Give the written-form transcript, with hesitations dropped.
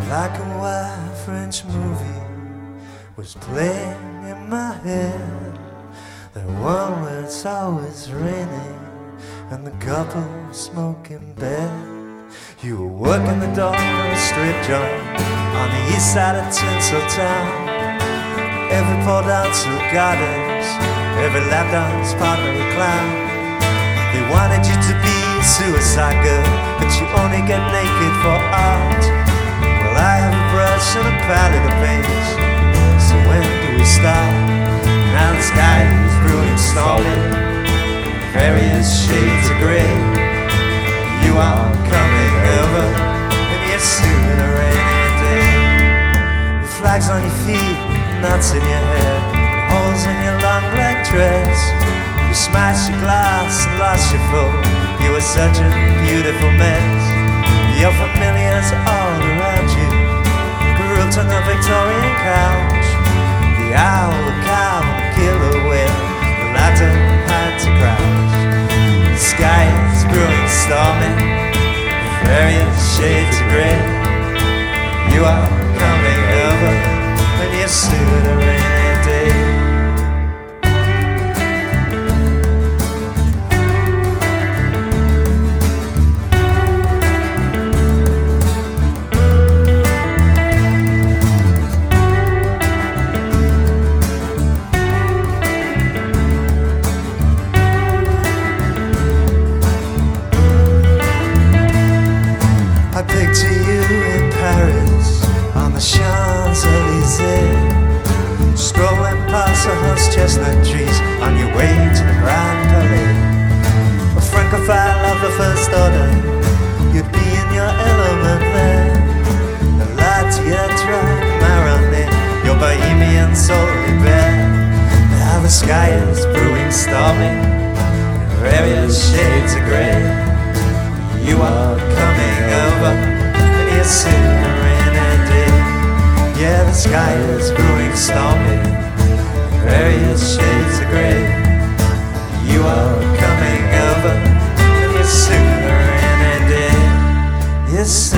Black and white French movie was playing in my head. The one where it's always raining and the couple smoke in bed. You were working the door in a strip joint on the east side of Tinseltown. Every pole dancer goddess, every lap dance partner a clown. They wanted you to be a suicide girl, but you only get naked for art. Well, I have a brush and a palette of paints, so when do we start? Now the sky is brewing stormy, various shades of grey. You are coming over in your suit on a rainy day. With flags on your feet, knots in your hair, holes in your long black dress. You smashed your glass and lost your foe. You were such a beautiful mess. Your familiars all around you, grouped on the Victorian couch. The owl, the cow, the killer whale, the ladder had to crouch. The sky is brewing stormy, various shades of grey. You are coming over when you suit a rainy day. I picture you in Paris on the Champs-Élysées, strolling past the horse chestnut trees on your way to the Grand Palais. A Francophile of the first order, you'd be in your element there. The lads yet drunk marronade, your bohemian solely bare. Now the sky is brewing stormy, various shades of grey. You are coming over in your suit on a rainy day. Yeah, the sky is brewing stormy, various shades of grey. You are coming over in your suit on a rainy day. Yes,